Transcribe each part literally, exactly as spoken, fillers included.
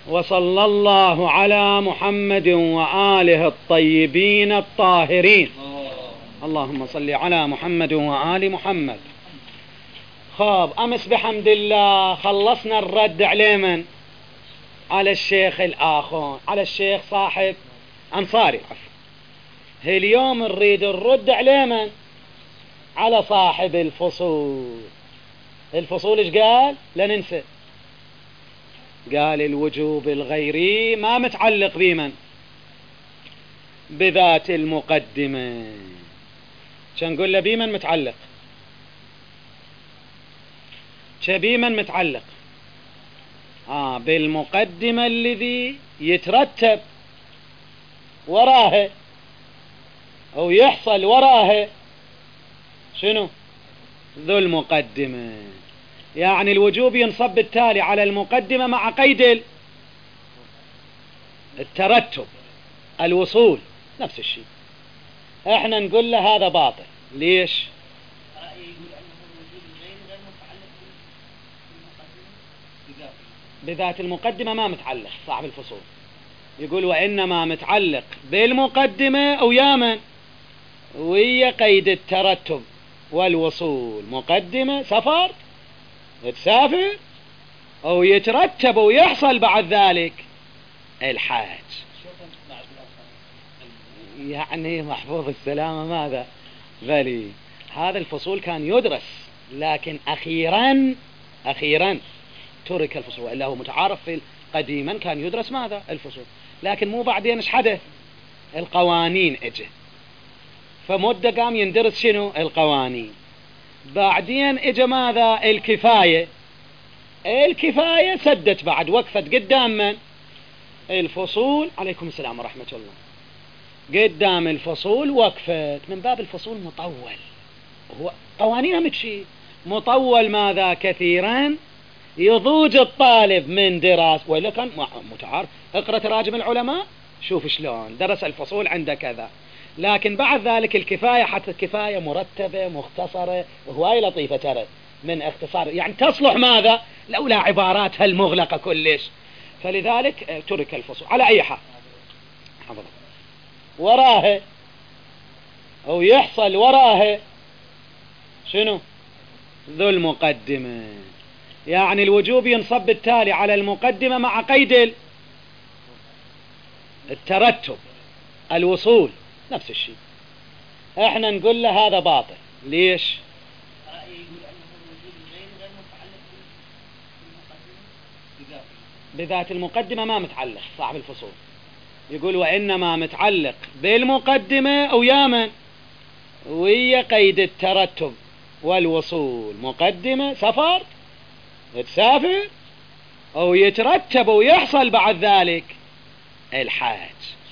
وصلى الله على محمد وآله الطيبين الطاهرين. اللهم صل على محمد وآل محمد. خاب أمس بحمد الله خلصنا الرد على من؟ على الشيخ الآخون، على الشيخ صاحب أنصاري. اليوم نريد الرد على من؟ على صاحب الفصول. الفصول ايش قال؟ لا ننسى، قال الوجوب الغيري ما متعلق بمن؟ بذات المقدمة. شان نقول له بمن متعلق؟ بمن متعلق؟ آه بالمقدمة الذي يترتب وراها أو يحصل وراها شنو؟ ذو المقدمة. يعني الوجوب ينصب بالتالي على المقدمة مع قيد الترتب الوصول، نفس الشيء. احنا نقول له هذا باطل. ليش؟ بذات المقدمة ما متعلق صاحب الفصول، يقول وإنما متعلق بالمقدمة أو يامن وهي قيد الترتب والوصول. مقدمة سفر تسافر أو يترتب ويحصل بعد ذلك الحاج. يعني محفوظ السلامة ماذا؟ بلي هذا الفصول كان يدرس، لكن أخيرا أخيرا ترك الفصول، إلا هو متعارف في قديما كان يدرس ماذا؟ الفصول. لكن مو بعدين ايش حدث؟ القوانين اجه، فمدة قام يندرس شنو؟ القوانين. بعدين اجى ماذا؟ الكفاية. الكفاية سدت بعد، وقفت قدام من؟ الفصول. عليكم السلام ورحمة الله. قدام الفصول وقفت من باب الفصول مطول، هو قوانينها متشي مطول ماذا؟ كثيرا يضوج الطالب من دراسة، وإلا كان متعارف. اقرأ تراجم العلماء شوف شلون درس الفصول عند كذا. لكن بعد ذلك الكفاية، حتى الكفاية مرتبة مختصرة وهواي لطيفة ترى من اختصار، يعني تصلح ماذا؟ لولا عباراتها المغلقة كلش. فلذلك ترك الفصول. على أي حال وراها أو يحصل وراها شنو؟ ذو المقدمة. يعني الوجوب ينصب بالتالي على المقدمة مع قيد الترتب الوصول، نفس الشيء. احنا نقول له هذا باطل. ليش؟ بذات المقدمة ما متعلق صاحب الفصول، يقول وإنما متعلق بالمقدمة أو يامن وهي قيد الترتب والوصول. مقدمة سفر تسافر أو يترتب ويحصل بعد ذلك الحاج.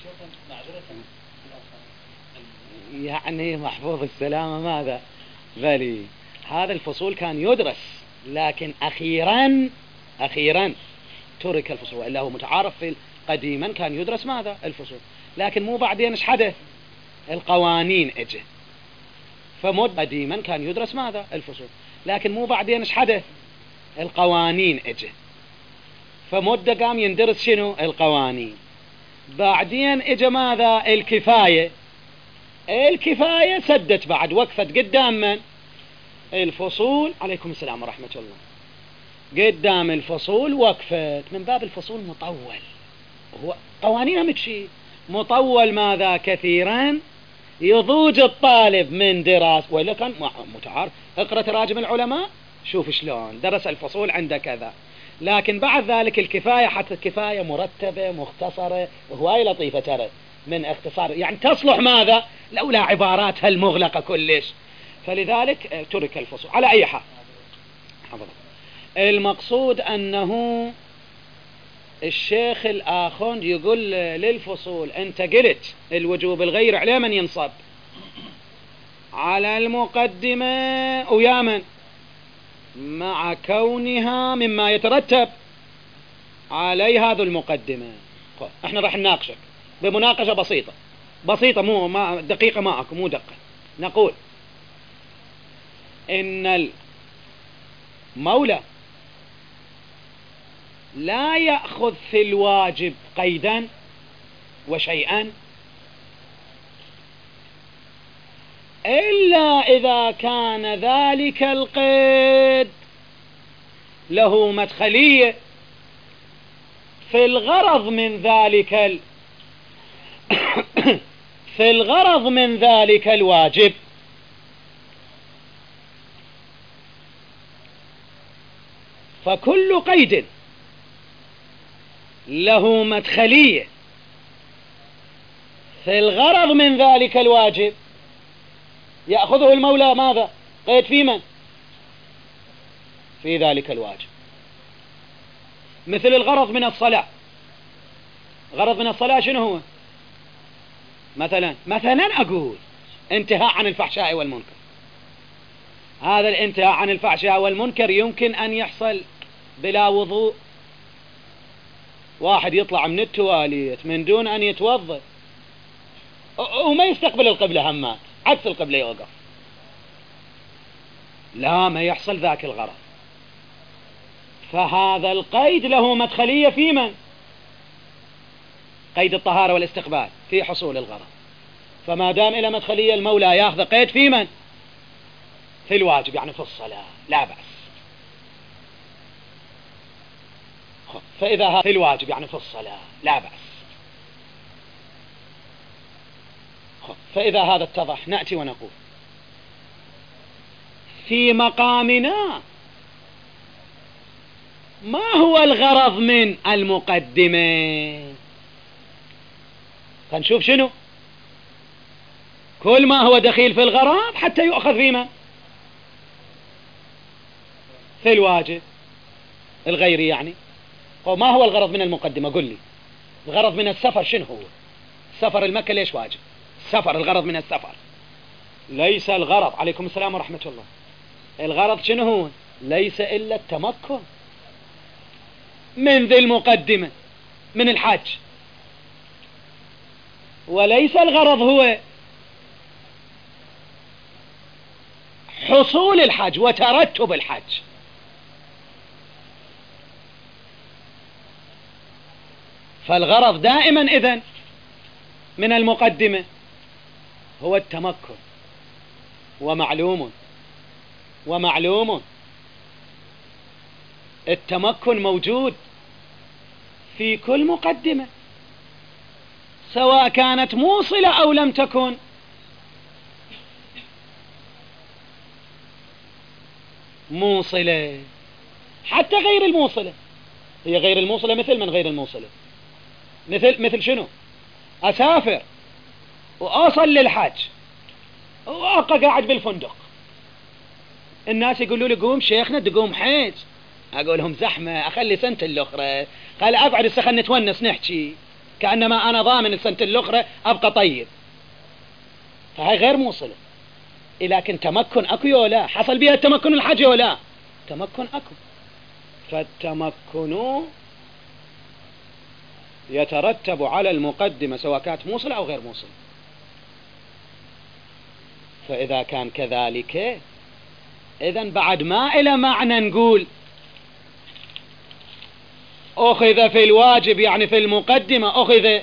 يعني محفوظ السلامة ماذا؟ بلي هذا الفصول كان يدرس، لكن أخيرا أخيرا ترك الفصول، إلا هو متعارف في قديما كان يدرس ماذا؟ الفصول. لكن مو بعدين ايش حدث؟ القوانين اجه، فمد قديما كان يدرس ماذا؟ الفصول. لكن مو بعدين ايش حدث؟ القوانين اجه، فمدة قام يندرس شنو؟ القوانين. بعدين اجى ماذا؟ الكفاية. الكفاية سدت بعد، وقفت قدام من؟ الفصول. عليكم السلام ورحمة الله. قدام الفصول وقفت من باب الفصول مطول، هو قوانينها متشي مطول ماذا؟ كثيرا يضوج الطالب من دراسة، وإلا كان متعارف. اقرأ تراجم العلماء شوف شلون درس الفصول عند كذا. لكن بعد ذلك الكفاية، حتى الكفاية مرتبة مختصرة وهواي لطيفة ترى من اختصار، يعني تصلح ماذا؟ لولا عباراتها المغلقة كلش. فلذلك ترك الفصول. على أي حال المقصود أنه الشيخ الآخوند يقول للفصول أنت قلت الوجوب الغير على من ينصب؟ على المقدمة ويامن مع كونها مما يترتب علي هذا المقدمة. احنا راح نناقشك بمناقشة بسيطة بسيطة، مو ما دقيقة معك، مو دقة. نقول إن المولى لا يأخذ في الواجب قيدا وشيئا إلا إذا كان ذلك القيد له مدخلية في الغرض من ذلك ال... في الغرض من ذلك الواجب. فكل قيد له مدخلية في الغرض من ذلك الواجب يأخذه المولى ماذا؟ قيد في من؟ في ذلك الواجب. مثل الغرض من الصلاة. غرض من الصلاة شنو هو؟ مثلا مثلا أقول انتهاء عن الفحشاء والمنكر. هذا الانتهاء عن الفحشاء والمنكر يمكن أن يحصل بلا وضوء. واحد يطلع من التواليت من دون أن يتوضأ وما يستقبل القبلة، همات عكس القبلة يوقف. لا، ما يحصل ذاك الغرض. فهذا القيد له مدخلية في من؟ قيد الطهارة والاستقبال في حصول الغرض. فما دام إلى مدخلية المولى ياخذ قيد في من؟ في الواجب، يعني في الصلاة، لا بأس. فإذا في الواجب يعني في الصلاة لا بأس. فإذا هذا اتضح نأتي ونقول في مقامنا ما هو الغرض من المقدمة؟ فنشوف شنو كل ما هو دخيل في الغرض حتى يؤخذ فيما في الواجب الغيري. يعني ما هو الغرض من المقدمة؟ قل لي. الغرض من السفر شنو هو؟ السفر المكة ليش واجب؟ السفر، الغرض من السفر ليس الغرض، عليكم السلام ورحمة الله، الغرض شنو هو؟ ليس إلا التمكن من ذي المقدمة من الحج، وليس الغرض هو حصول الحج وترتب الحج. فالغرض دائما إذن من المقدمة هو التمكن. ومعلوم ومعلوم التمكن موجود في كل مقدمة سواء كانت موصلة أو لم تكن. موصلة حتى غير الموصلة، هي غير الموصلة مثل من غير الموصلة؟ مثل مثل شنو؟ أسافر وأوصل للحج وأبقى قاعد بالفندق، الناس يقولوا لي قوم شيخنا تقوم حج، أقول لهم زحمة أخلي سنة الأخرى، قال أقعد السخن نتونس نحكي كأنما أنا ضامن السنة الأخرى أبقى طيب. فهي غير موصلة. لكن تمكن أكو ولا حصل بها التمكن الحج ولا تمكن أكو. فالتمكن يترتب على المقدمة سواء كانت موصلة أو غير موصلة. فإذا كان كذلك إذن بعد ما إلى معنى نقول أخذ في الواجب يعني في المقدمة أخذ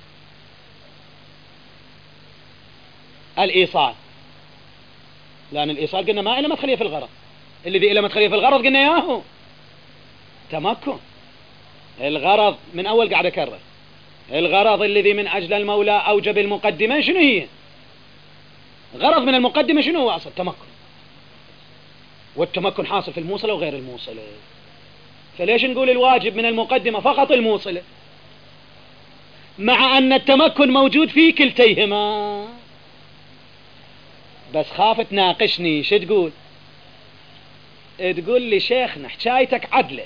الإيصال، لأن الإيصال قلنا ما إلى مدخلية في الغرض، الذي إلى مدخلية في الغرض قلنا ياهو تمكن. الغرض من أول قاعد أكرر، الغرض الذي من أجل المولى أوجب المقدمة شنو هي؟ غرض من المقدمة شنو هو أصل؟ تمكن. والتمكن حاصل في الموصلة وغير الموصلة. فليش نقول الواجب من المقدمة فقط الموصلة مع أن التمكن موجود في كلتيهما؟ بس خاف تناقشني شو تقول؟ تقول لي شيخنا حكايتك عدلة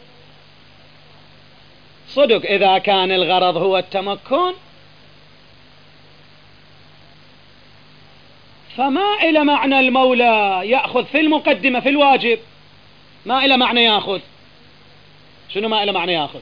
صدق، إذا كان الغرض هو التمكن فما إلى معنى المولى يأخذ في المقدمة في الواجب، ما إلى معنى يأخذ شنو؟ ما إلى معنى يأخذ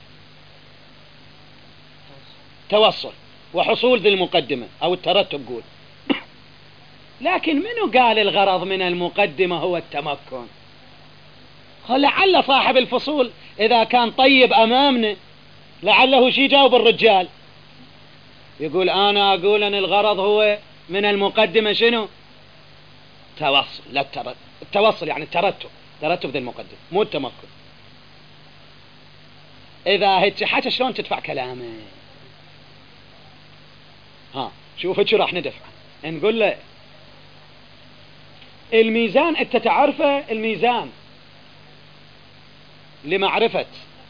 توصل وحصول ذي المقدمة أو الترتب قول. لكن منو قال الغرض من المقدمة هو التمكن؟ لعل صاحب الفصول إذا كان طيب أمامنا لعله شي جاوب الرجال، يقول أنا أقول أن الغرض هو من المقدمة شنو؟ توصل. لا الترتب، التوصل يعني الترتب، ترتب ذي المقدمة مو التمكن. إذا هيك حاجة شلون تدفع كلامه؟ ها شوف هيك راح ندفع، نقول له الميزان أنت تعرفه، الميزان لمعرفة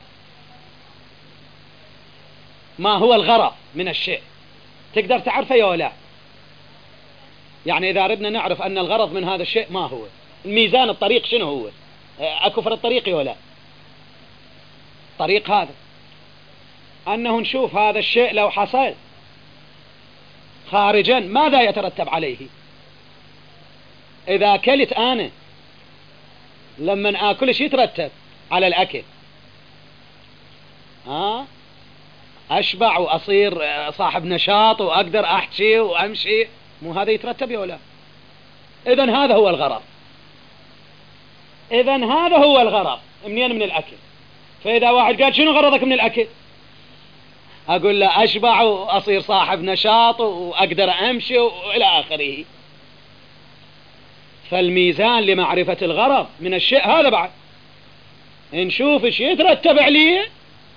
ما هو الغرض من الشيء تقدر تعرفه يا ولا؟ يعني إذا أردنا نعرف أن الغرض من هذا الشيء ما هو، الميزان الطريق شنو هو؟ أكو فرق الطريق يا ولا؟ طريق هذا أنه نشوف هذا الشيء لو حصل خارجا ماذا يترتب عليه. إذا أكلت أنا لما آكل شيء يترتب على الأكل، ها أشبع وأصير صاحب نشاط وأقدر أحكي وأمشي، مو هذا يترتب يا ولا؟ إذن هذا هو الغرض، إذن هذا هو الغرض منين؟ من الأكل. فإذا واحد قال شنو غرضك من الأكل؟ أقول له أشبع وأصير صاحب نشاط وأقدر أمشي وإلى آخره. فالميزان لمعرفة الغرض من الشيء هذا بعد نشوف ايش يترتب عليه،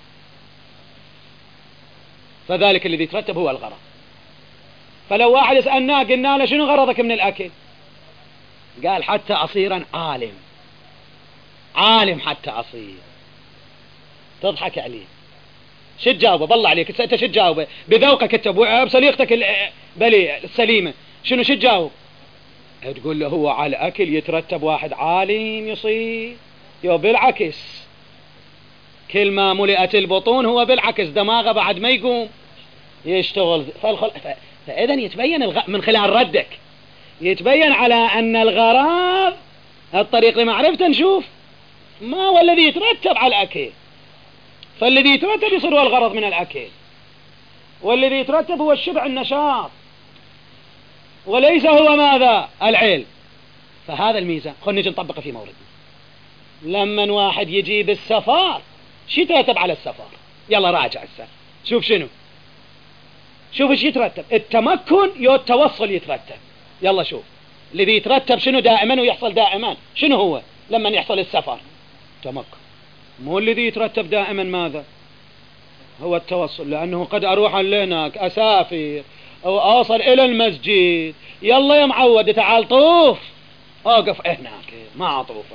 فذلك الذي يترتب هو الغرض. فلو واحد يسألنا قلنا له شنو غرضك من الأكل؟ قال حتى أصيرا عالم، عالم حتى أصير. تضحك عليه، شو تجاوبه؟ بالله عليك انت شو تجاوبه بذوقك انت بصليقتك بلي السليمة؟ شنو شو تجاوب؟ تقول له هو على الأكل يترتب واحد عالم يصير؟ يو بالعكس، كل ما ملئت البطون هو بالعكس دماغه بعد ما يقوم يشتغل. فالخل... ف... فإذا يتبين الغ... من خلال ردك يتبين على أن الغرض الطريق لمعرفته نشوف ما هو الذي يترتب على الأكل. فالذي يترتب يصير هو الغرض من الأكل، والذي يترتب هو الشبع النشاط، وليس هو ماذا؟ العلم. فهذا الميزان. خلنا نجي نطبقه في موردنا. لما واحد يجي بالسفر شو يترتب على السفر؟ يلا راجع السفر شوف شنو، شوف ايش يترتب. التمكن يو التوصل يترتب. يلا شوف الذي يترتب شنو دائما ويحصل دائما شنو هو لما يحصل السفر؟ تمكن. مو الذي يترتب دائما ماذا؟ هو التوصل، لأنه قد أروح لهناك أسافر أو أوصل إلى المسجد، يلا يا معود تعال طوف، أوقف هناك ما أطوفه.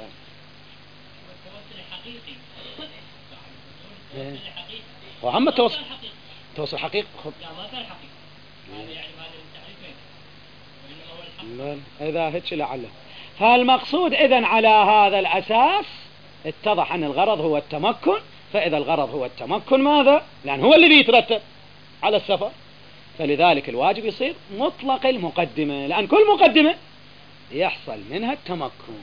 وهم التوصل التوصل حقيقي. لا ما كان حقيقي، هذا يعني هذا التعريف وإنما هو الحق. إذا هيك لعله. فالمقصود إذن على هذا الأساس اتضح أن الغرض هو التمكن. فإذا الغرض هو التمكن ماذا؟ لأن هو الذي يترتب على السفر، فلذلك الواجب يصير مطلق المقدمة، لأن كل مقدمة يحصل منها التمكن.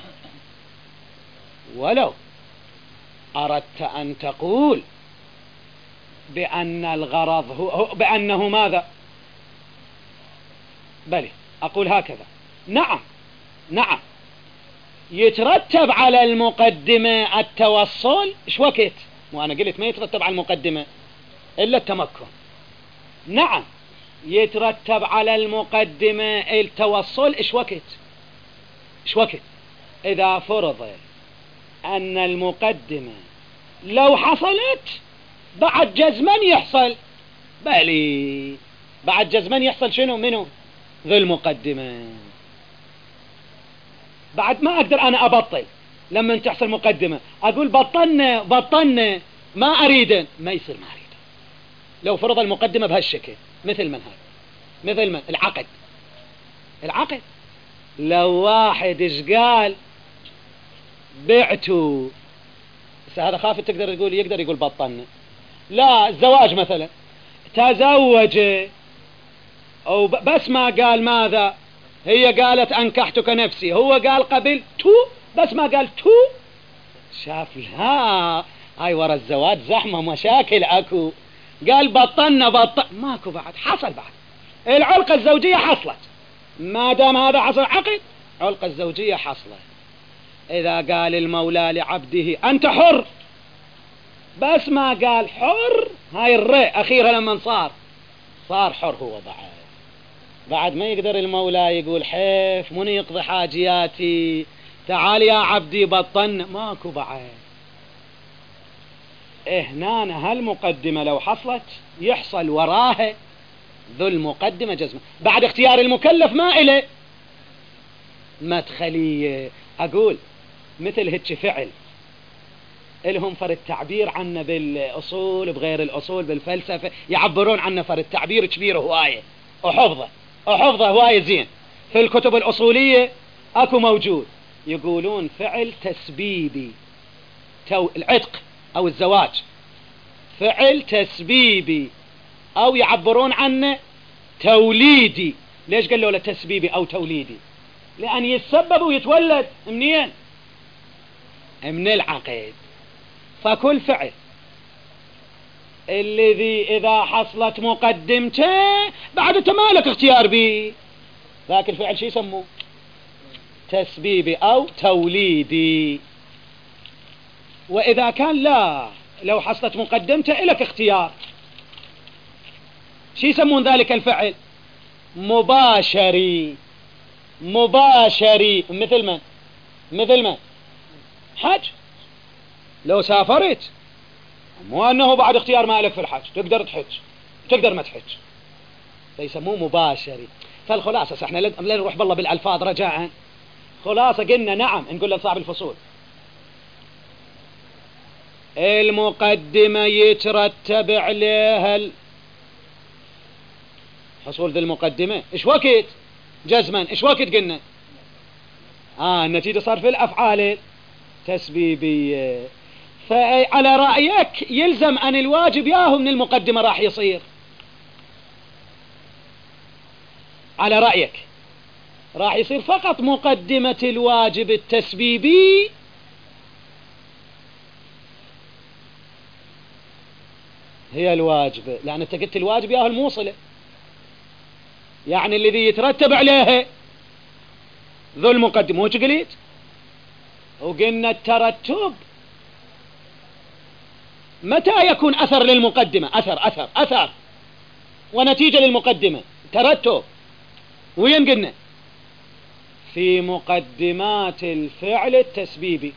ولو أردت أن تقول بأن الغرض هو بأنه ماذا؟ بلي أقول هكذا، نعم نعم يترتب على المقدمة التوصل. إيش وقت؟ وأنا قلت ما يترتب على المقدمة إلا التمكن. نعم يترتب على المقدمة التوصل. إيش وقت؟ إيش وقت؟ إذا فرض أن المقدمة لو حصلت بعد جزما يحصل، بلي بعد جزما يحصل شنو منه؟ ذو المقدمة. بعد ما أقدر أنا أبطل لما تحصل مقدمة أقول بطلنا بطلنا ما أريد، ما يصير ما أريد. لو فرض المقدمة بهالشكل مثل من هذا، مثل من العقد. العقد لو واحد إيش قال بعتوا، هذا خاف تقدر تقول يقدر يقول بطلنا. لا الزواج مثلا تزوج أو بس ما قال ماذا؟ هي قالت أنكحتك نفسي، هو قال قبل تو بس ما قال تو. شاف لا هاي ورا الزواج زحمة مشاكل أكو، قال بطلنا بطل ماكو بعد. حصل بعد العلقة الزوجية حصلت، ما دام هذا حصل عقد علقة الزوجية حصلت. إذا قال المولى لعبده أنت حر، بس ما قال حر، هاي الراء أخيرا لما صار صار حر هو بعد بعد ما يقدر المولى يقول حيف من يقضي حاجياتي، تعال يا عبدي بطن، ماكو بعد. هنا هالمقدمة لو حصلت يحصل وراها ذو المقدمة جزمة بعد اختيار المكلف ما إله مدخلية. أقول مثل هيك فعل إلهم فر التعبير عنه بالأصول بغير الأصول بالفلسفة، يعبرون عنه فر التعبير كبير هواية وحفظه وحفظه هواية زين. في الكتب الأصولية أكو موجود، يقولون فعل تسبيبي، تو العتق أو الزواج فعل تسبيبي، أو يعبرون عنه توليدي. ليش قالوا له تسبيبي أو توليدي؟ لأن يتسبب ويتولد منين؟ من العقد. فكل فعل الذي إذا حصلت مقدمته بعد تمالك اختيار به، ذاك الفعل شي يسموه؟ تسبيبي أو توليدي. وإذا كان لا، لو حصلت مقدمته إلك اختيار، شي يسمون ذلك الفعل؟ مباشري. مباشري مثل من؟ مثل من؟ حج. لو سافرت مو أنه بعد اختيار ما لك في الحج، تقدر تحج تقدر ما تحج، فيسموه مباشري. فالخلاصة احنا لا نروح بالله بالألفاظ رجاء، خلاصة قلنا نعم نقول لصاحب الفصول المقدمة يترتب عليها الحصول ذي المقدمة. ايش وقت جزما؟ ايش وقت قلنا؟ اه النتيجة صار في الأفعال تسبيبية. فعلى رأيك يلزم أن الواجب ياهو من المقدمة راح يصير، على رأيك راح يصير فقط مقدمة الواجب التسبيبي هي الواجبة، لأن انت قلت الواجب ياهو الموصلة، يعني الذي يترتب عليها ذو المقدمة. وش قلت؟ وقلنا الترتب متى يكون أثر للمقدمة؟ أثر أثر أثر ونتيجة للمقدمة ترتب. وين قلنا؟ في مقدمات الفعل التسبيبي.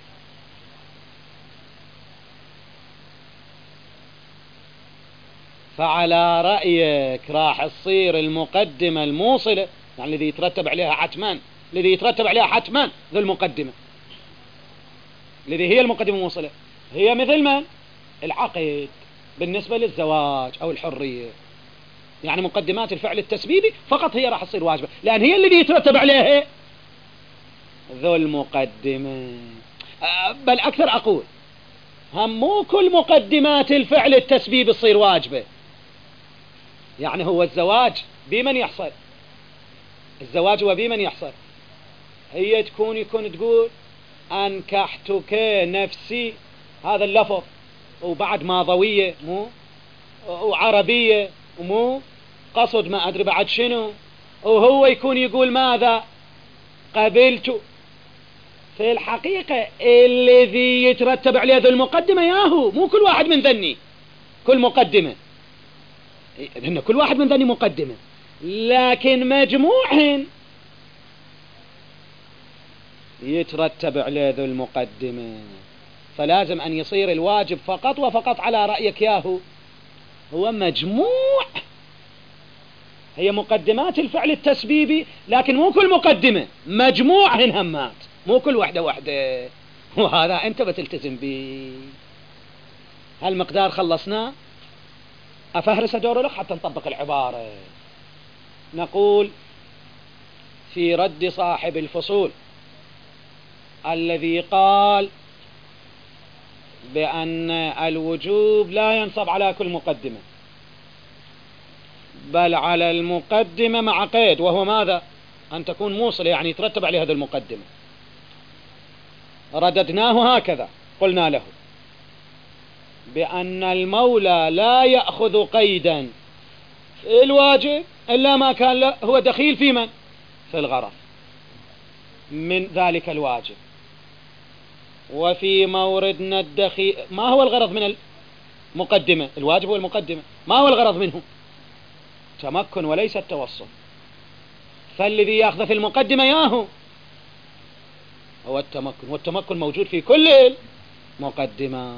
فعلى رأيك راح تصير المقدمة الموصلة، يعني الذي يترتب عليها حتما، الذي يترتب عليها حتما ذو المقدمة، الذي هي المقدمة الموصلة، هي مثل من؟ العقد بالنسبة للزواج أو الحرية. يعني مقدمات الفعل التسبيبي فقط هي راح تصير واجبة، لأن هي الذي يترتب عليها ذو المقدمة. بل أكثر أقول هم مو كل مقدمات الفعل التسبيبي تصير واجبة. يعني هو الزواج بمن يحصل؟ الزواج هو بمن يحصل؟ هي تكون يكون تقول أنكحتك نفسي، هذا اللفظ وبعد ماضوية مو وعربية ومو قصد ما أدري بعد شنو، وهو يكون يقول ماذا؟ قبلت. في الحقيقة الذي يترتب عليه ذو المقدمة ياهو مو كل واحد من ذني كل مقدمة، إن كل واحد من ذني مقدمة، لكن مجموعهم يترتب عليه ذو المقدمة. فلازم أن يصير الواجب فقط وفقط على رأيك ياهو هو مجموع، هي مقدمات الفعل التسبيبي، لكن مو كل مقدمة، مجموعهن همات، مو كل واحدة واحدة. وهذا أنت بتلتزم به. هالمقدار خلصناه. أفهرس دور لك حتى نطبق العبارة. نقول في رد صاحب الفصول الذي قال بأن الوجوب لا ينصب على كل مقدمة بل على المقدمة مع قيد، وهو ماذا؟ أن تكون موصلة، يعني يترتب عليها هذه المقدمة. رددناه هكذا، قلنا له بأن المولى لا يأخذ قيدا في الواجب إلا ما كان له هو دخيل في من؟ في الغرض من ذلك الواجب. وفي موردنا الدخيل. ما هو الغرض من المقدمة؟ الواجب هو المقدمة. ما هو الغرض منه؟ تمكن وليس التوصل. فالذي يأخذ في المقدمة ياهو هو التمكن، والتمكن موجود في كل المقدمة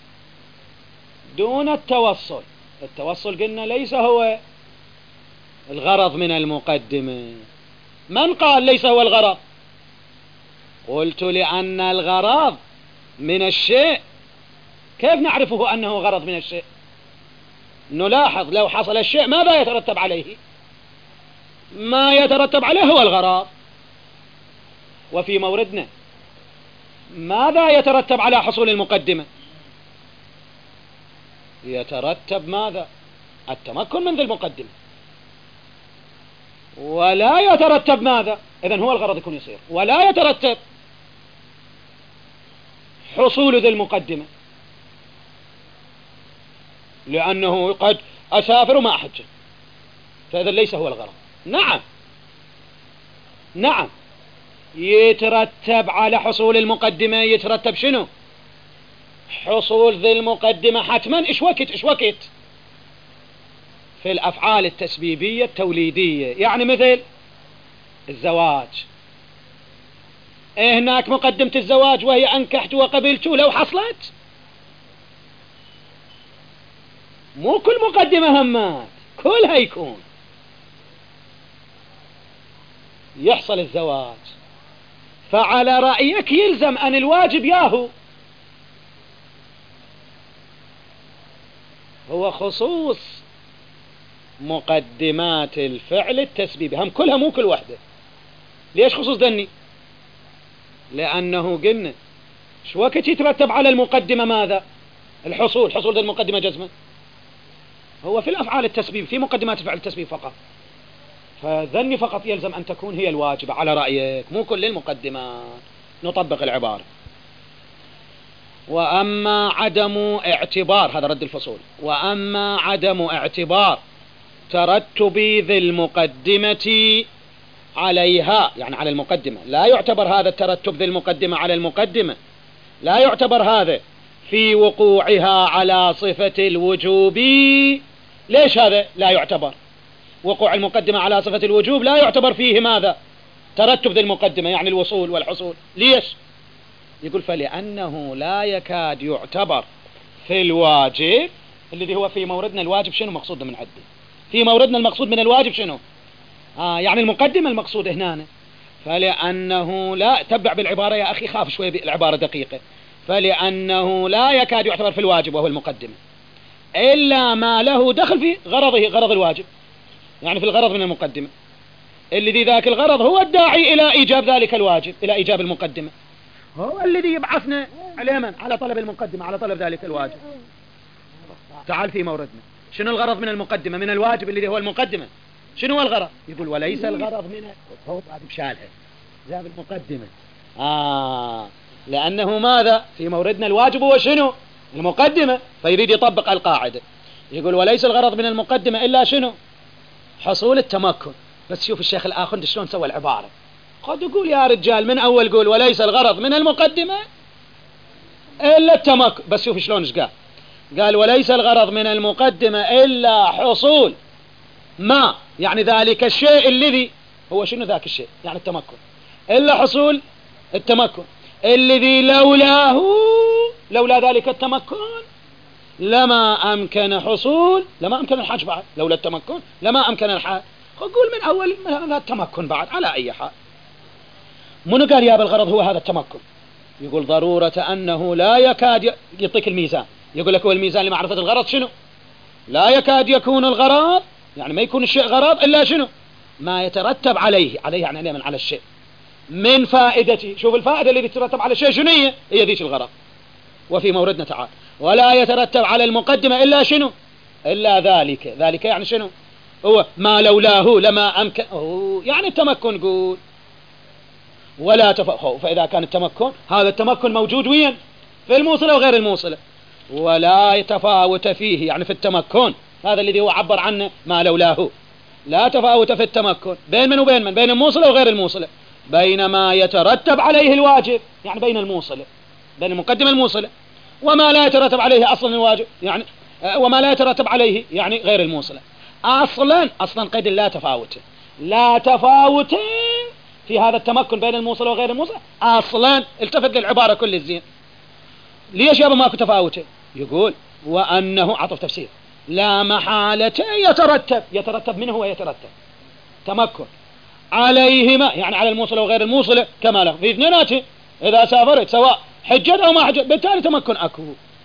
دون التوصل. التوصل قلنا ليس هو الغرض من المقدمة. من قال ليس هو الغرض؟ قلت لأن الغرض من الشيء، كيف نعرفه أنه غرض من الشيء؟ نلاحظ لو حصل الشيء ماذا يترتب عليه؟ ما يترتب عليه هو الغرض. وفي موردنا ماذا يترتب على حصول المقدمة؟ يترتب ماذا؟ التمكن من ذي المقدمة. ولا يترتب ماذا؟ إذن هو الغرض يكون يصير، ولا يترتب حصول ذي المقدمة، لأنه قد أسافر وما أحج، فإذا ليس هو الغرض. نعم نعم يترتب على حصول المقدمة، يترتب شنو؟ حصول ذي المقدمة حتما. إيش وقت إيش وقت في الأفعال التسبيبية التوليدية، يعني مثل الزواج. إيه هناك مقدمة الزواج وهي أنكحت وقبلت، لو حصلت مو كل مقدمة همات، كلها يكون يحصل الزواج. فعلى رأيك يلزم أن الواجب ياهو هو خصوص مقدمات الفعل التسبيبي، هم كلها مو كل واحدة. ليش خصوص ذني؟ لأنه قلنا شو وقت يترتب على المقدمة ماذا؟ الحصول، حصول ذي المقدمة جزمة هو في الأفعال التسبيب، في مقدمات الفعل التسبيب فقط. فذني فقط يلزم أن تكون هي الواجبة على رأيك، مو كل المقدمات. نطبق العبارة. وأما عدم اعتبار، هذا رد الفصول، وأما عدم اعتبار ترتب ذي المقدمة عليها، يعني على المقدمة، لا يعتبر هذا الترتب ذي المقدمة على المقدمة، لا يعتبر هذا في وقوعها على صفة الوجوب. ليش هذا لا يعتبر؟ وقوع المقدمة على صفة الوجوب لا يعتبر فيه ماذا؟ ترتب ذي المقدمة، يعني الوصول والحصول. ليش؟ يقول فلأنه لا يكاد يعتبر في الواجب، الذي هو في موردنا الواجب شنو مقصود من عده؟ في موردنا المقصود من الواجب شنو؟ آه يعني المقدمة المقصود هنا. فلأنه لا، تبع بالعبارة يا أخي، خاف شوي بالعبارة دقيقة. فلأنه لا يكاد يعتبر في الواجب وهو المقدمة إلا ما له دخل في غرضه، غرض الواجب، يعني في الغرض من المقدمة، الذي ذاك الغرض هو الداعي إلى إيجاب ذلك الواجب، إلى إيجاب المقدمة، هو الذي يبعثنا على من؟ على طلب المقدمة، على طلب ذلك الواجب. تعال في موردنا، شنو الغرض من المقدمة؟ من الواجب الذي هو المقدمة، شنو هو الغرض؟ يقول وليس الغرض منه، هو بعد بشالها جاب المقدمة. آه لأنه ماذا؟ في موردنا الواجب هو شنو؟ المقدمة، فيريد يطبق القاعدة. يقول وليس الغرض من المقدمة إلا شنو؟ حصول التمكن. بس شوف الشيخ الآخر شلون سوى العبارة. قد يقول يا رجال من أول قول وليس الغرض من المقدمة إلا التمكن، بس شوف شلون ايش قال. قال وليس الغرض من المقدمة إلا حصول ما، يعني ذلك الشيء الذي هو شنو ذاك الشيء؟ يعني التمكن، إلا حصول التمكن الذي لولاه، لولا ذلك التمكن لما أمكن حصول، لما أمكن الحج بعد، لولا التمكن لما أمكن الحج. قول من أول لا التمكن بعد على أي حال. منو قال يا بالغرض هو هذا التمكن؟ يقول ضرورة أنه لا يكاد يعطيك الميزان. يقول لك هو الميزان لمعرفة الغرض شنو؟ لا يكاد يكون الغرض، يعني ما يكون الشيء غرض إلا شنو؟ ما يترتب عليه، عليه يعني عليه من على الشيء من فائدته. شوف الفائدة اللي تترتب على الشيء شنو هي؟ هي ذيك الغرض. وفي موردنا تعال ولا يترتب على المقدمة إلا شنو؟ إلا ذلك. ذلك يعني شنو؟ هو ما لولاه لما أمكن، يعني التمكن. قول ولا تفاوت، فإذا كان التمكن، هذا التمكن موجود وين؟ في الموصلة وغير الموصلة. ولا يتفاوت فيه، يعني في التمكن، هذا الذي هو عبر عنه ما لولاه. لا تفاوت في التمكن بين من وبين من؟ بين الموصلة وغير الموصلة. بين ما يترتب عليه الواجب، يعني بين الموصلة بين المقدمة الموصلة، وما لا يترتب عليه أصلا الواجب يعني وما لا يترتب عليه يعني غير الموصلة. أصلا أصلا قيد لا تفاوت لا تفاوت في هذا التمكن بين الموصلة وغير الموصلة أصلا. التفت للعبارة كل الزين، ليش يابا ماكو تفاوت؟ يقول وأنه عطف تفسير لا محالة يترتب، يترتب منه ويترتب تمكن عليهما يعني على الموصلة وغير الموصلة كما له في اثنيناتهم إذا سافرت سواء حجت أو ما حجت، بالتالي تمكن أكو.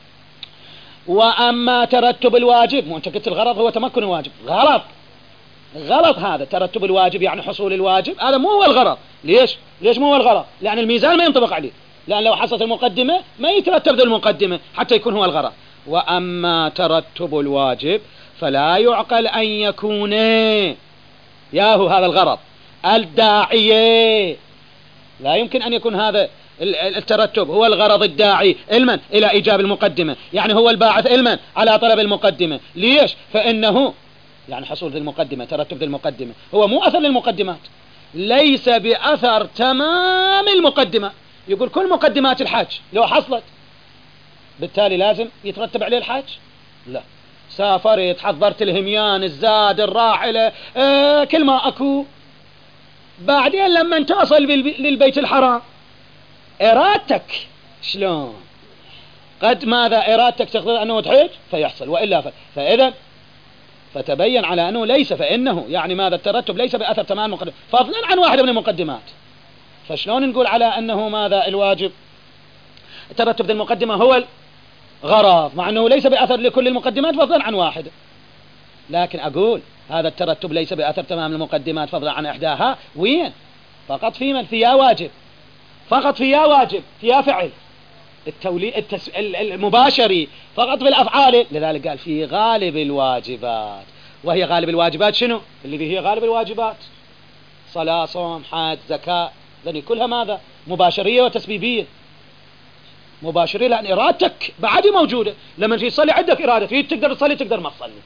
وأما ترتب الواجب، مو أنت قلت الغرض هو تمكن الواجب، غلط غلط هذا. ترتب الواجب يعني حصول الواجب، هذا مو هو الغرض. ليش؟ ليش مو هو الغرض؟ لأن الميزان ما ينطبق عليه، لأن لو حصلت المقدمة ما يترتب ذو المقدمة حتى يكون هو الغرض. وأما ترتب الواجب فلا يعقل أن يكون ياهو هذا الغرض الداعية، لا يمكن أن يكون هذا الترتب هو الغرض الداعي علما إلى إيجاب المقدمة، يعني هو الباعث علما على طلب المقدمة. ليش؟ فإنه يعني حصول ذي المقدمة ترتب ذي المقدمة هو مو أثر للمقدمات، ليس بأثر تمام المقدمة. يقول كل مقدمات الحج لو حصلت بالتالي لازم يترتب عليه الحج؟ لا. سافرت، حضرت الهميان، الزاد، الراحلة، اه كل ما أكو، بعدين لما تصل للبيت الحرام إرادتك شلون؟ قد ماذا إرادتك تقدر أنه تحج فيحصل، وإلا ف... فإذا فتبين على أنه ليس، فإنه يعني ماذا الترتب ليس بأثر تمام المقدمة فضلا عن واحدة من المقدمات. فشلون نقول على أنه ماذا الواجب الترتب ذي المقدمة هو الغرض مع أنه ليس بأثر لكل المقدمات فضلا عن واحدة؟ لكن أقول هذا الترتب ليس بأثر تمام المقدمات فضلا عن إحداها، وين؟ فقط في من؟ في يا واجب، فقط في يا واجب، في يا فعل التولي التس... المباشري، فقط بالأفعال. لذلك قال في غالب الواجبات، وهي غالب الواجبات شنو؟ اللي هي غالب الواجبات صلاة صوم حج زكاة، لأن كلها ماذا؟ مباشرية وتسبيبية. مباشرية لأن إرادتك بعد موجودة، لما تجي تصلي عندك إرادة، في تقدر تصلي تقدر ما تصلي.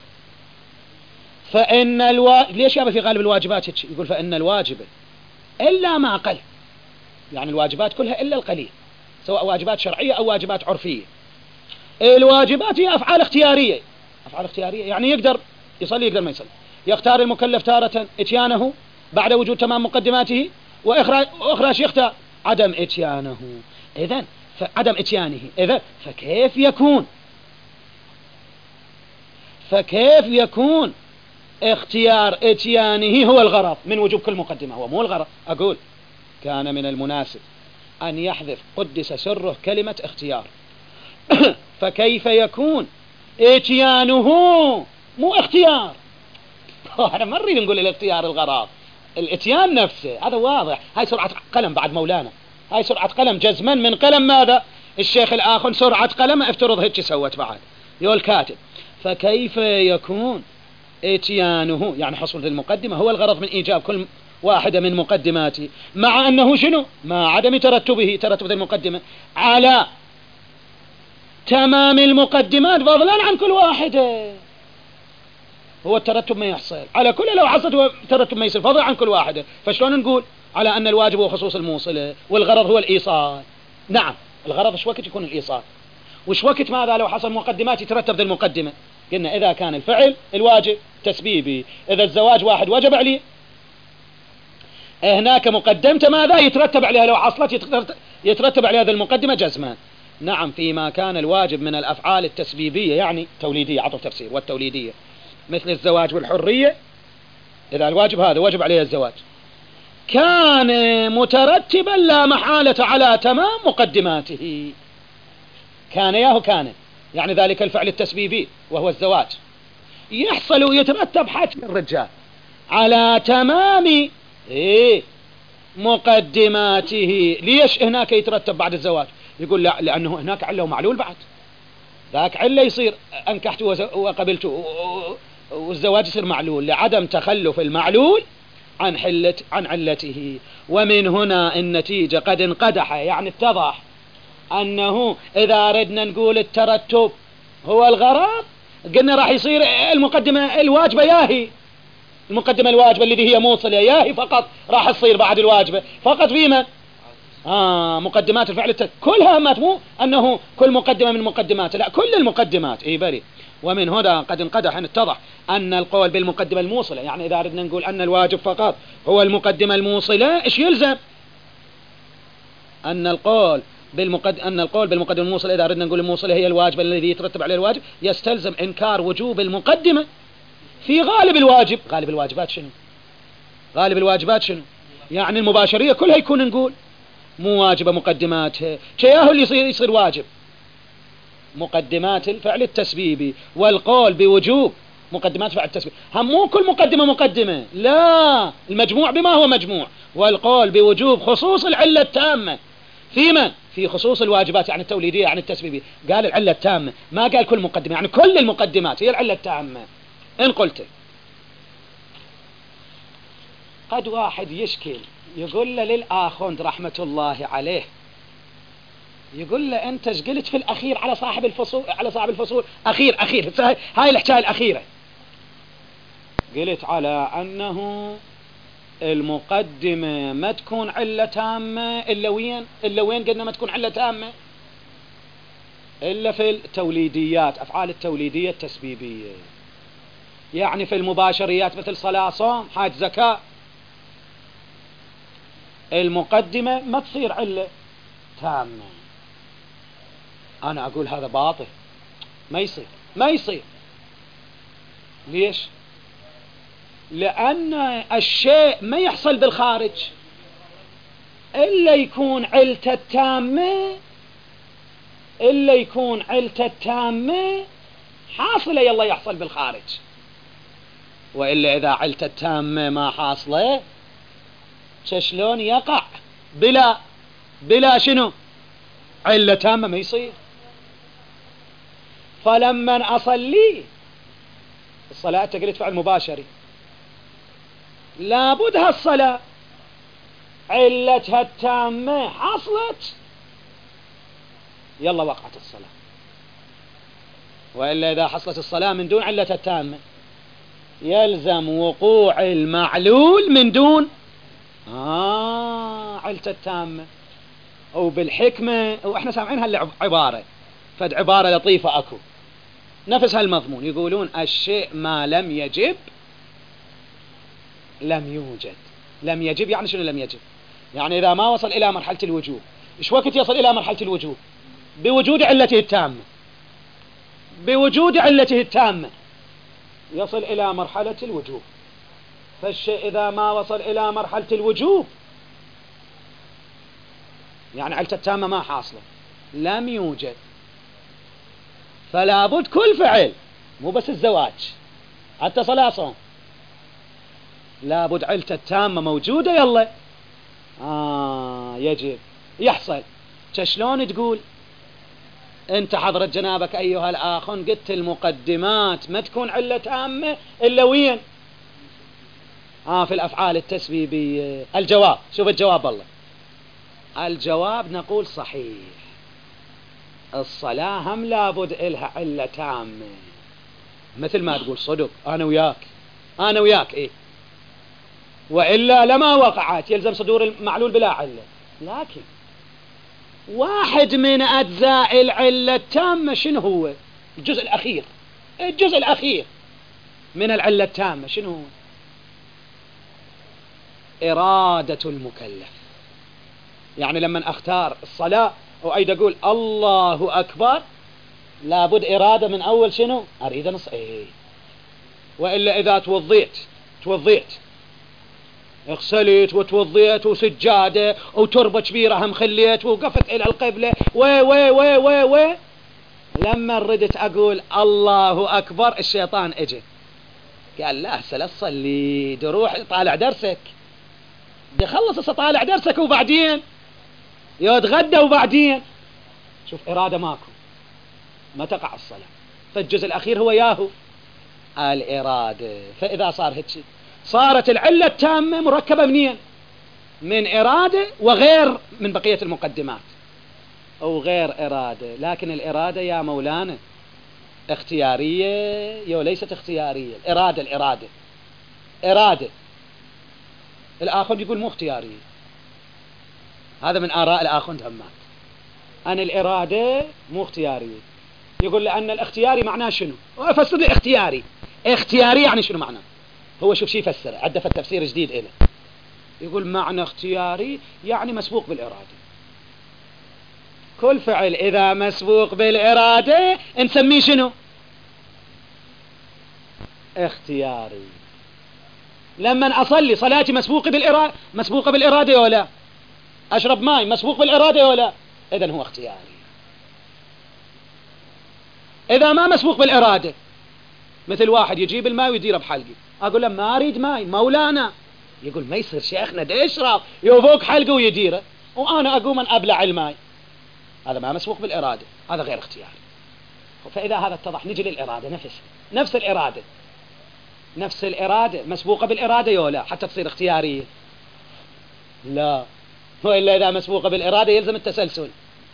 فإن الوا... ليش يابا في غالب الواجبات هيك؟ يقول فإن الواجب إلا ما قل، يعني الواجبات كلها إلا القليل، سواء واجبات شرعية أو واجبات عرفية. الواجبات هي أفعال اختيارية، أفعال اختيارية يعني يقدر يصلي يقدر ما يصلي، يختار المكلف تارة إتيانه بعد وجود تمام مقدماته، وأخرى أخرى يختار عدم إتيانه. إذن عدم إتيانه، إذن فكيف يكون فكيف يكون اختيار إتيانه هو الغرض من وجوب كل مقدمة؟ هو مو الغرض. أقول كان من المناسب أن يحذف قدس سره كلمة اختيار فكيف يكون إتيانه مو اختيار؟ احنا ما نريد نقول الاختيار الغرض، الاتيان نفسه هذا واضح. هاي سرعة قلم بعد مولانا، هاي سرعة قلم جزما من قلم ماذا؟ الشيخ الآخر سرعة قلم افترض هيك سوت بعد يقول كاتب فكيف يكون اتيانه يعني حصول ذي المقدمة هو الغرض من إيجاب كل واحدة من مقدماته، مع أنه شنو؟ مع عدم ترتبه ترتب ذي المقدمة على تمام المقدمات فضلا عن كل واحدة. هو الترتب ما يحصل على كل، لو حصلت هو ترتب ما يصير فضلا عن كل واحدة. فشلون نقول على أن الواجب هو خصوص الموصلة والغرض هو الإيصال؟ نعم الغرض وش وقت يكون الإيصال، وش وقت ماذا لو حصل مقدمات يترتب ذي المقدمة؟ قلنا إذا كان الفعل الواجب تسبيبي، إذا الزواج واحد وجب عليه هناك مقدمته ماذا يترتب عليها، لو حصلت يترتب عليها ذي المقدمة جزمان. نعم فيما كان الواجب من الأفعال التسبيبية يعني توليدية، عطف تفسير، والتوليدية مثل الزواج والحرية، إذا الواجب هذا وجب عليه الزواج كان مترتبا لا محالة على تمام مقدماته. كان ياهو كان يعني ذلك الفعل التسبيبي وهو الزواج يحصل ويترتب حتم الرجال على تمام إيه مقدماته. ليش هناك يترتب بعد الزواج؟ يقول لا لأنه هناك علة ومعلول، بعد ذاك علة يصير أنكحت وقبلت والزواج يصير معلول لعدم تخلف المعلول عن حلة عن علته. ومن هنا النتيجة قد انقدح يعني اتضح أنه إذا أردنا نقول الترتب هو الغرض قلنا راح يصير المقدمة الواجبة ياهي، المقدمة الواجبة التي هي موصلة ياهي فقط راح تصير بعد الواجبة فقط في من؟ آه مقدمات الفعل الت... كلها ما مو أنه كل مقدمة من مقدمات، لا كل المقدمات. إيه بلي. ومن هنا قد انقدح أن اتضح أن القول بالمقدمة الموصلة، يعني إذا أردنا نقول أن الواجب فقط هو المقدمة الموصلة، إيش يلزم؟ أن القول بالمقد... أن القول بالمقدمة الموصلة، إذا أردنا نقول الموصلة هي الواجب الذي يترتب عليه الواجب، يستلزم إنكار وجوب المقدمة في غالب الواجب. غالب الواجبات شنو؟ غالب الواجبات شنو؟ يعني المباشرية كلها يكون نقول مو واجبة مقدماتها، شياه اللي يصير يصير واجب مقدمات الفعل التسبيبي، والقول بوجوب مقدمات فعل التسبيب. هم مو كل مقدمة مقدمة، لا، المجموع بما هو مجموع، والقول بوجوب خصوص العلة التامة في من؟ في خصوص الواجبات، يعني التوليدية يعني التسبيبية. قال العلة التامة، ما قال كل مقدمة، يعني كل المقدمات هي العلة التامة. إن قلت قد واحد يشكل يقول له للآخوند رحمة الله عليه، يقول له أنت قلت في الأخير على صاحب الفصول، على صاحب الفصول أخير أخير هاي الحكاية الأخيرة، قلت على أنه المقدمة ما تكون علة تامة إلا وين؟ إلا وين قلنا ما تكون علة تامة؟ إلا في التوليديات، أفعال التوليدية التسبيبية، يعني في المباشريات مثل صلاة صوم حاج زكاة، المقدمة ما تصير علة تامة. أنا أقول هذا باطل، ما يصير ما يصير. ليش؟ لأن الشيء ما يحصل بالخارج إلا يكون علته التامة، إلا يكون علته التامة حاصلة يلا يحصل بالخارج، وإلا إذا علته التامة ما حاصلة شلون يقع بلا بلا شنو علة تامة؟ ما يصير. فلما أصلي الصلاة تقلت فعل مباشري، لابد هالصلاة علتها التامة حصلت يلا وقعت الصلاة، وإلا إذا حصلت الصلاة من دون علتها التامة يلزم وقوع المعلول من دون آه علتها التامة. أو بالحكمة، وإحنا سامعين هالعبارة، فد عبارة لطيفة أكو نفس هالمضمون، يقولون الشيء ما لم يجب لم يوجد. لم يجب يعني شنو لم يجب؟ يعني إذا ما وصل إلى مرحلة الوجوب، إيش وقت يصل إلى مرحلة الوجوب؟ بوجود علته التامة، بوجود علته التامة يصل إلى مرحلة الوجوب. فالشيء إذا ما وصل إلى مرحلة الوجوب يعني علته التامة ما حاصلة، لم يوجد. فلا بد كل فعل، مو بس الزواج، حتى صلاة صوم، لابد علته التامة موجودة يلا آه يجب يحصل. شلون تقول انت حضرت جنابك ايها الاخ قلت المقدمات ما تكون علة تامة الا وين؟ آه في الافعال التسبيبية. الجواب، شوف الجواب والله، الجواب نقول صحيح، الصلاة هم لابد إلها علة تامة، مثل ما تقول صدق، أنا وياك أنا وياك إيه، وإلا لما وقعت يلزم صدور المعلول بلا علة. لكن واحد من أجزاء العلة التامة شنو هو؟ الجزء الأخير، الجزء الأخير من العلة التامة شنو هو؟ إرادة المكلف. يعني لما أختار الصلاة أو أيد أقول الله أكبر لابد إرادة من أول شنو؟ أريد نص إيه. وإلا إذا توضيت توضيت اغسلت وتوضيت وسجادة وتربة كبيرة هم خليت وقفت إلى القبلة وي وي وي وي وي لما ردت أقول الله أكبر الشيطان اجي قال لا هسه تصلي دروح طالع درسك، دي خلص طالع درسك وبعدين يتغدى وبعدين شوف إرادة ماكو ما تقع الصلاة. فالجزء الأخير هو ياهو الإرادة. فإذا صار هيك صارت العلة التامة مركبة منين؟ من إرادة وغير من بقية المقدمات أو غير إرادة. لكن الإرادة يا مولانا اختيارية يو ليست اختيارية. الإرادة الإرادة إرادة، الآخر يقول مو اختيارية. هذا من آراء الآخوند همات، أن الإرادة مو اختيارية. يقول لأن الاختياري معناه شنو؟ أفسر لي اختياري. اختياري يعني شنو معناه؟ هو شوف شي يفسر، عدة في التفسير جديد إله. يقول معنى اختياري يعني مسبوق بالإرادة. كل فعل إذا مسبوق بالإرادة نسميه شنو؟ اختياري. لما أصلي صلاتي مسبوقة بالإرادة، مسبوقة بالإرادة ولا؟ أشرب ماء مسبوق بالإرادة ولا؟ إذن هو اختياري. إذا ما مسبوق بالإرادة، مثل واحد يجيب الماء ويديره بحلقي، أقول له ما أريد ماء مولانا، يقول ما يصير شيخنا دا اشرب، يفوق حلقه ويديره وأنا أقوم أن أبلع الماء، هذا ما مسبوق بالإرادة، هذا غير اختياري. فإذا هذا اتضح نجي للإرادة نفس نفس الإرادة نفس الإرادة مسبوقة بالإرادة ولا حتى تصير اختيارية؟ لا، وإلا إذا مسبوقة بالإرادة يلزم التسلسل،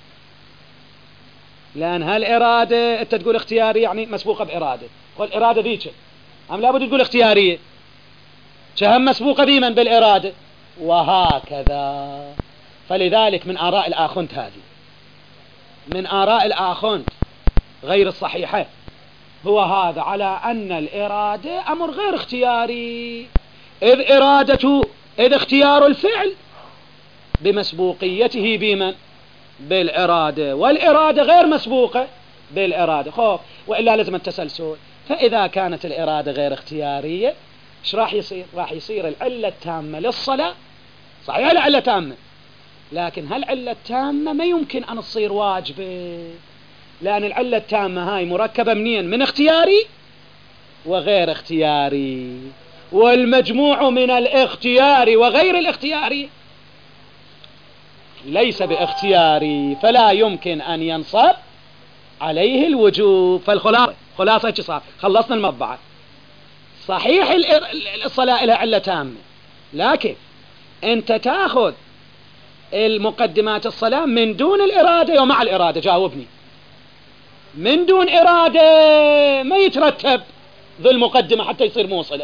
لأن هالإرادة أنت تقول اختياري يعني مسبوقة بإرادة، والإرادة ذيك أم لابد تقول اختيارية، شهم مسبوقة بمن؟ بالإرادة، وهكذا. فلذلك من آراء الآخوند هذه، من آراء الآخوند غير الصحيحة، هو هذا على أن الإرادة أمر غير اختياري، إذ إرادة إذ اختيار الفعل بمسبوقيته بمن؟ بالإرادة، والإرادة غير مسبوقة بالإرادة. خوف وإلا لازم التسلسل. فإذا كانت الإرادة غير اختيارية ايش راح يصير؟ راح يصير العلة التامة للصلاة، صحيح العلة تامة، لكن هالعلة التامة ما يمكن أن تصير واجبة، لأن العلة التامة هاي مركبة منين؟ من اختياري وغير اختياري، والمجموع من الاختياري وغير الاختياري ليس باختياري، فلا يمكن أن ينصب عليه الوجوب. فالخلاصة خلاصة صار خلصنا المطبعة، صحيح الصلاة لها علة تامة، لكن أنت تأخذ المقدمات الصلاة من دون الإرادة ومع الإرادة. جاوبني. من دون إرادة ما يترتب ذو المقدمة حتى يصير موصلة،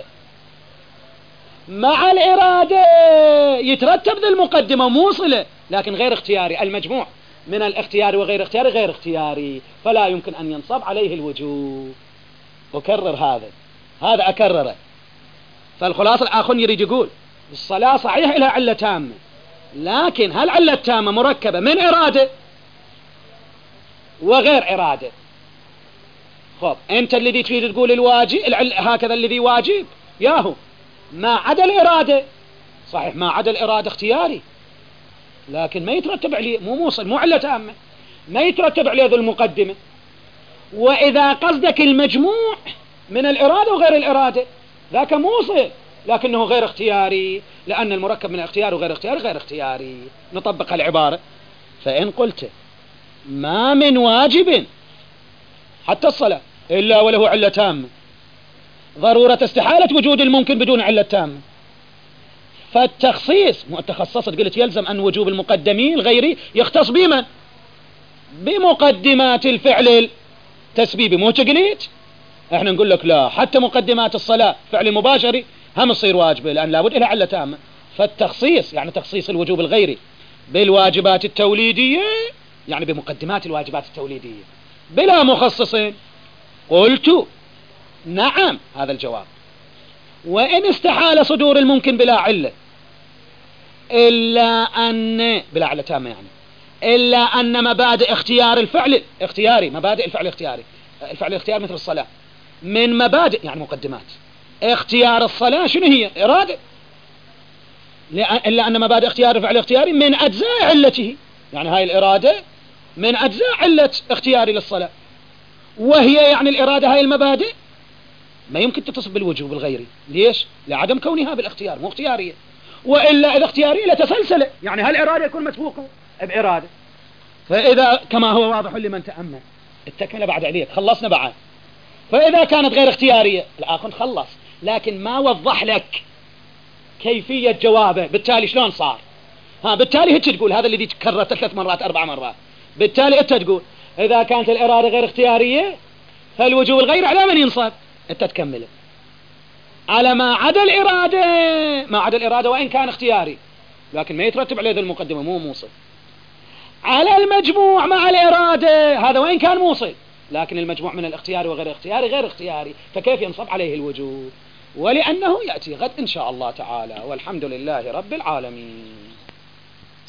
مع الإرادة يترتب ذو المقدمة موصلة، لكن غير اختياري. المجموع من الاختياري وغير اختياري غير اختياري، فلا يمكن أن ينصب عليه الوجوب. أكرر هذا هذا أكرره. فالخلاصة الآخر يريد يقول الصلاة صحيح لها علة تامة، لكن هل علة التامة مركبة من إرادة وغير إرادة. خب أنت الذي تريد تقول الواجب هكذا الذي واجب ياهو ما عدا الإرادة، صحيح ما عدا الإرادة اختياري، لكن ما يترتب عليه، مو موصل، مو علة تامة، ما يترتب عليه ذو المقدمة. وإذا قصدك المجموع من الإرادة وغير الإرادة ذاك موصل، لكنه غير اختياري، لأن المركب من الاختيار وغير اختياري غير اختياري. نطبق العبارة. فإن قلت ما من واجب حتى الصلاة إلا وله علة تامة، ضرورة استحالة وجود الممكن بدون علة تامة، فالتخصيص مو تخصصت قلت يلزم أن وجوب المقدمين الغيري يختص بمن؟ بمقدمات الفعل التسبيبي. مو تقليت؟ احنا نقول لك لا، حتى مقدمات الصلاة فعل مباشري هم تصير واجبة، لأن لابد لها علة تامة. فالتخصيص يعني تخصيص الوجوب الغيري بالواجبات التوليدية، يعني بمقدمات الواجبات التوليدية بلا مخصصين. قلت نعم، هذا الجواب. وإن استحال صدور الممكن بلا علة، إلا أن بلا علة تامة يعني، إلا أن مبادئ اختيار الفعل اختياري، مبادئ الفعل اختياري، الفعل الاختياري مثل الصلاة من مبادئ يعني مقدمات اختيار الصلاة شنو هي؟ إرادة. إلا أن مبادئ اختيار الفعل الاختياري من أجزاء علته، يعني هاي الإرادة من أجزاء علة اختياري للصلاة، وهي يعني الإرادة هاي المبادئ ما يمكن تتصف بالوجوب الغيري. ليش؟ لعدم كونها بالاختيار، مو اختيارية. وإلا إذا اختيارية لتسلسل، يعني هالإرادة يكون مسبوقة بإرادة. فإذا كما هو واضح لمن تأمل التكملة بعد عليك، خلصنا بعد. فإذا كانت غير اختيارية الآخر خلص، لكن ما وضح لك كيفية جوابه، بالتالي شلون صار؟ ها بالتالي هيك تقول هذا الذي تكرر ثلاث مرات أربع مرات. بالتالي أنت تقول إذا كانت الإرادة غير اختيارية فالوجوب الغير على من ينصب؟ أنت تكمله على ما عدا الإرادة، ما عدا الإرادة وإن كان اختياري، لكن ما يترتب عليه ذو المقدمة، مو موصل. على المجموع مع الإرادة، هذا وإن كان موصل، لكن المجموع من الاختياري وغير اختياري غير اختياري، فكيف ينصب عليه الوجوب؟ ولأنه يأتي غد إن شاء الله تعالى، والحمد لله رب العالمين.